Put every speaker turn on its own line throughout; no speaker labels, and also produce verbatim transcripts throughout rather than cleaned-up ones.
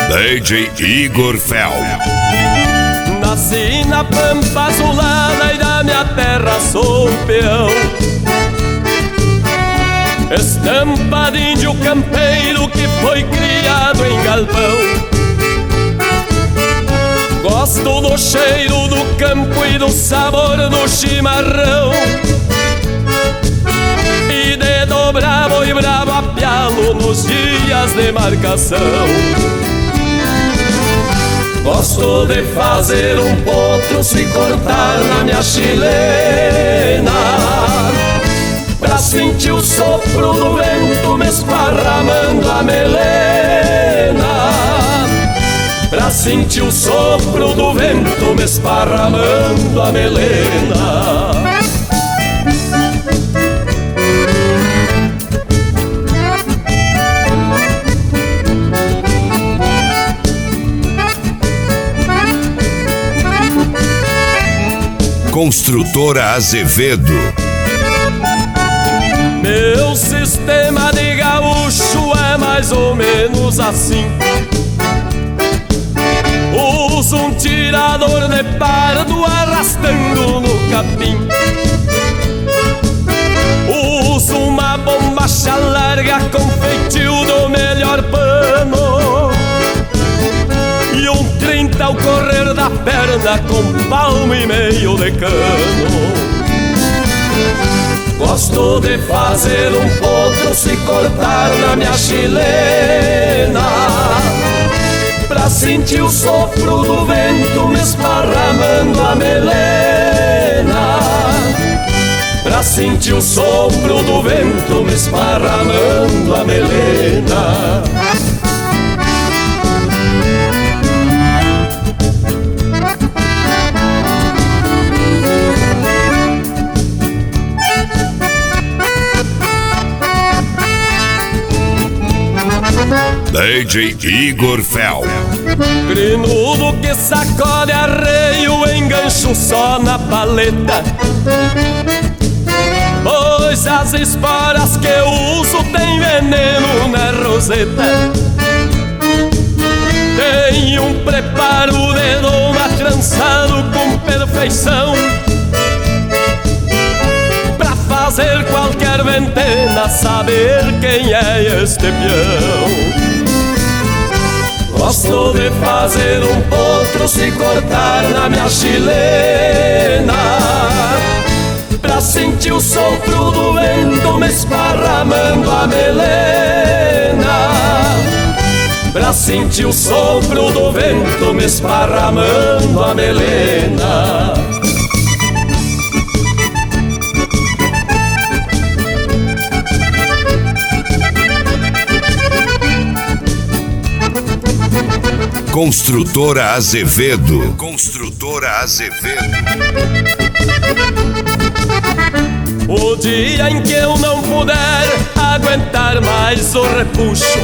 D J Igor Fel.
Nasci na pampa azulada e da minha terra sou peão. Estampa de índio campeiro que foi criado em galpão. Gosto do cheiro do campo e do sabor do chimarrão, e de dobrar boi bravo a pialo nos dias de marcação. Gosto de fazer um potro se cortar na minha chilena, pra sentir o sopro do vento me esparramando a melena, pra sentir o sopro do vento me esparramando a melena.
Construtora Azevedo.
Meu sistema de gaúcho é mais ou menos assim. Uso um tirador de pardo arrastando no capim. Uso uma bombacha larga com feitio do melhor pano, e um trinta ao correr da perna com palmo e meio de cano. Gosto de fazer um potro se cortar na minha chilena, pra sentir o sopro do vento me esparramando a melena, pra sentir o sopro do vento me esparramando a melena.
D J Igor Fel.
Crinudo que sacode arreio, engancho só na paleta, pois as esporas que eu uso tem veneno na roseta. Tem um preparo de doma trançado com perfeição, pra fazer qualquer ventena saber quem é este peão. Gosto de fazer um potro se cortar na minha chilena, pra sentir o sopro do vento me esparramando a melena, pra sentir o sopro do vento me esparramando a melena.
Construtora Azevedo. Construtora Azevedo.
O dia em que eu não puder aguentar mais o repuxo,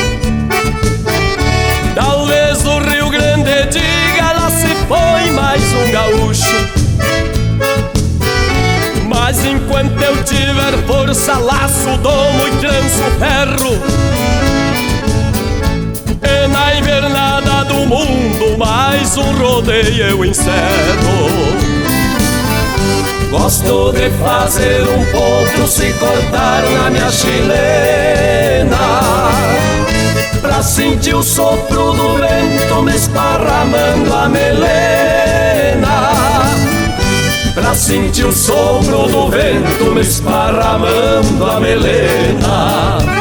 talvez o Rio Grande diga: lá se foi mais um gaúcho. Mas enquanto eu tiver força, laço, domo e tranço ferro, e na invernada do mundo mais um rodeio eu encerro. Gosto de fazer um potro se cortar na minha chilena, pra sentir o sopro do vento me esparramando a melena, pra sentir o sopro do vento me esparramando a melena.